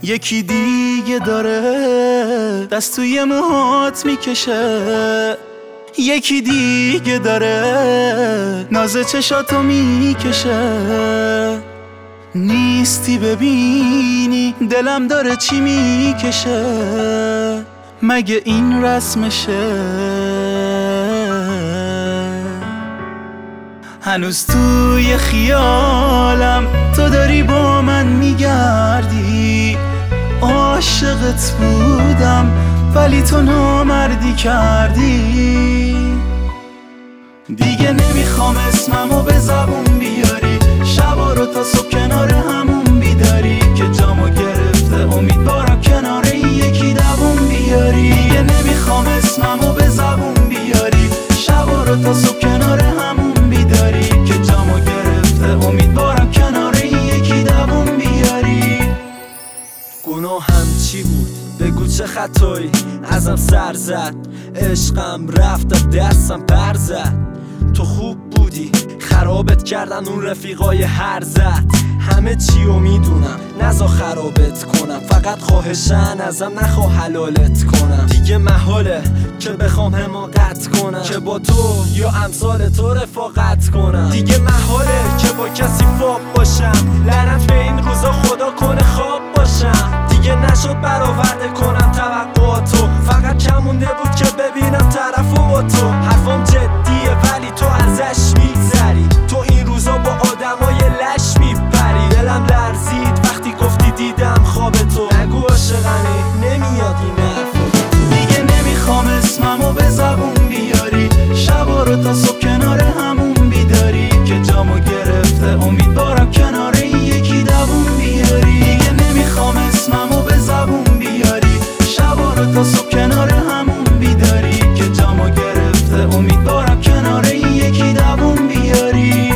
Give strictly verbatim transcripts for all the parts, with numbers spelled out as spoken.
یکی دیگه داره دست توی موهات میکشه، یکی دیگه داره ناز چشاتو میکشه. نیستی ببینی دلم داره چی میکشه، مگه این رسمشه؟ هنوز توی خیالم تو داری با من میگردی، عاشقت بودم ولی تو نامردی کردی. دیگه نمیخوام اسممو به زبون بیاری، شبا رو تا صبح کنار همون بیداری که جامو گرفته امیدوارم کنار این یکی دووم بیاری. دیگه نمیخوام اسممو به زبون بیاری، شبا رو تا صبح کنار همون بیداری که جامو گرفته امیدوارم کنار این یکی دووم بیاری. گناهم چی بود؟ بگو چه خطایی ازم سر زد، عشقم رفت از دستم پر زد. تو خوب بودی خرابت کردن اون رفیقای هر زد، همه چیو میدونم نزا خرابت کنم، فقط خواهشن ازم نخواه حلالت کنم. دیگه محاله که بخوام حماقت کنم که با تو یا امثال تو رفاقت کنم. دیگه محاله که با کسی فاق باشم، لعنت به این روزا خدا کنه خواب باشم. دیگه نشد برآورده کنم توقعاتو، فقط کم مونده بود که ببینم طرفو با تو. حرفام جدیه ولی تو ازش میگذری، تو این روزا با آدمای لش میپری. دلم لرزید وقتی گفتی دیدم خواب تو، نگو عاشقمی نمیاد این حرفا. دیگه نمیخوام اسممو به زبون بیاری، شبا رو تا صبح کنار همون بیداری که جامو گرفته امیدوارم کنار این یکی دووم بیاری. دیگه نمیخوام اسممو به زبون بیاری، شبا رو تا صبح کنار همون بیداری که جامو گرفته امیدوارم کنار این یکی دووم بیاری.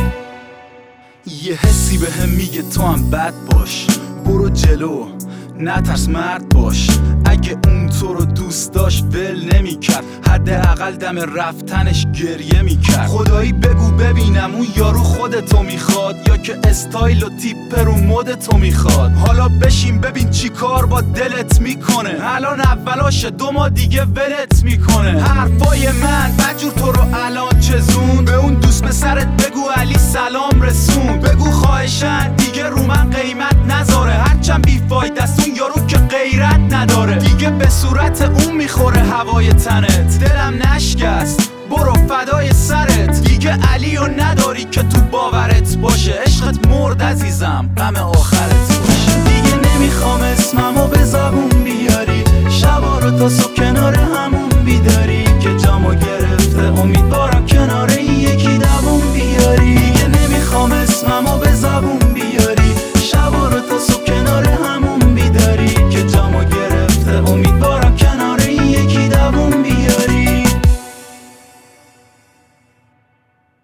یه حسی بهم میگه تو هم بد باش، برو جلو نترس مرد باش. اگه اون تو رو دوست داشت ول نمیکرد، حداقل دم رفتنش گریه میکرد. خدایی بگو ببینم اون یارو خودتو میخواد یا که استایل و تیپ رو مدتو میخواد. حالا بشین ببین چی کار با دلت میکنه، الان اولاشه دو ما دیگه ولت میکنه. حرفای من بجور تو رو الان چزون، به اون دوست پسرت بگو علی سلام رسون. بگو خواهشن دیگه رو من قیمت نذاره، هرچند بیفاید است اون یارو که غیرت نداره. دیگه به صورت اون میخوره هوای تنت، دلم نشکست برو فدای سرت. دیگه علی و نداری که تو باورت باشه، عشقت مرد عزیزم غم آخرت.